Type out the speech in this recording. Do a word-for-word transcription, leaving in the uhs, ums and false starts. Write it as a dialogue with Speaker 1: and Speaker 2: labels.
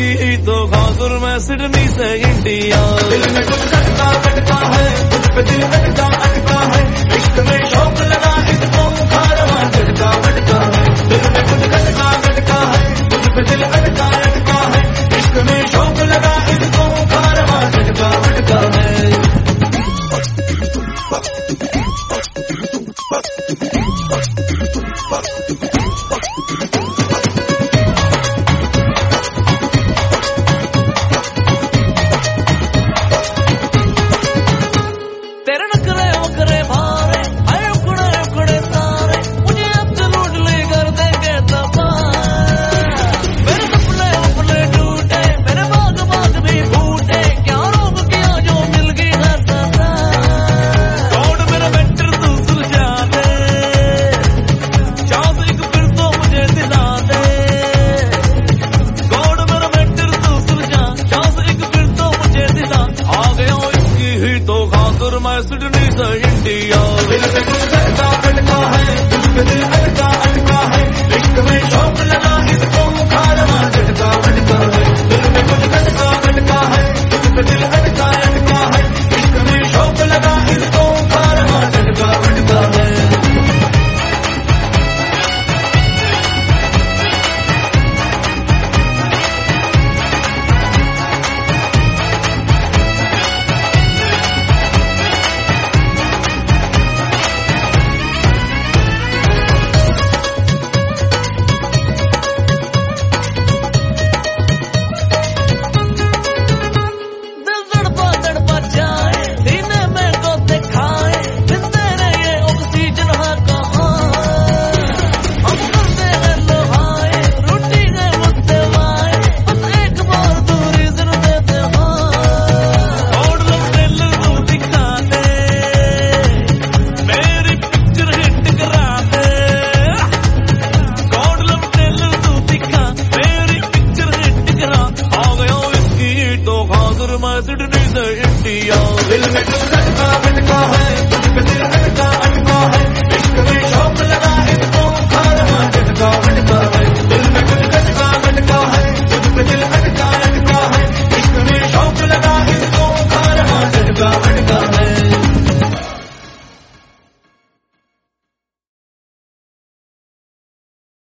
Speaker 1: इसकी ही तो खातिर मैं सिडनी से इंडिया।
Speaker 2: दिल में कुछ अटका अटका है, कुछ पे दिल अटका अटका है, इश्क में शौक लगा इसको खारवा झटका अटका है। दिल में कुछ अटका अटका है, कुछ पे दिल अटका अटका है, इश्क में शौक लगा इसको खारवा झटका अटका है।
Speaker 1: मैं सिडनी से इंडिया।
Speaker 2: दिल में कुछ अटका अटका है, कुछ पे दिल अटका अटका है, इश्क में शौक लगा इसको खारवा झटका अटका है। दिल में कुछ अटका अटका है, कुछ पे दिल अटका अटका है, इश्क में शौक लगा इसको खारवा झटका अटका है।
Speaker 1: मैं सिडनी से इंडिया।
Speaker 2: दिल में कुछ अटका अटका है,